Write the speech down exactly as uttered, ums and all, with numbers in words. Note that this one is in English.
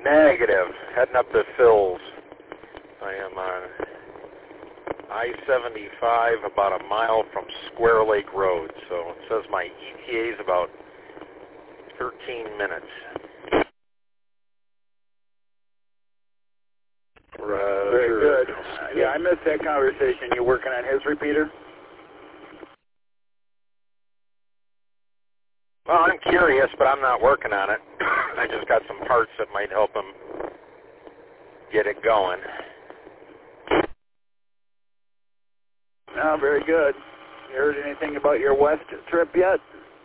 Negative. Heading up to Phil's. I am on I seventy-five, about a mile from Square Lake Road. So it says my E T A is about thirteen minutes. Roger. Very good. Uh, yeah, I missed that conversation. You working on his repeater? Well, I'm curious, but I'm not working on it. I just got some parts that might help him get it going. Oh, very good. You heard anything about your west trip yet?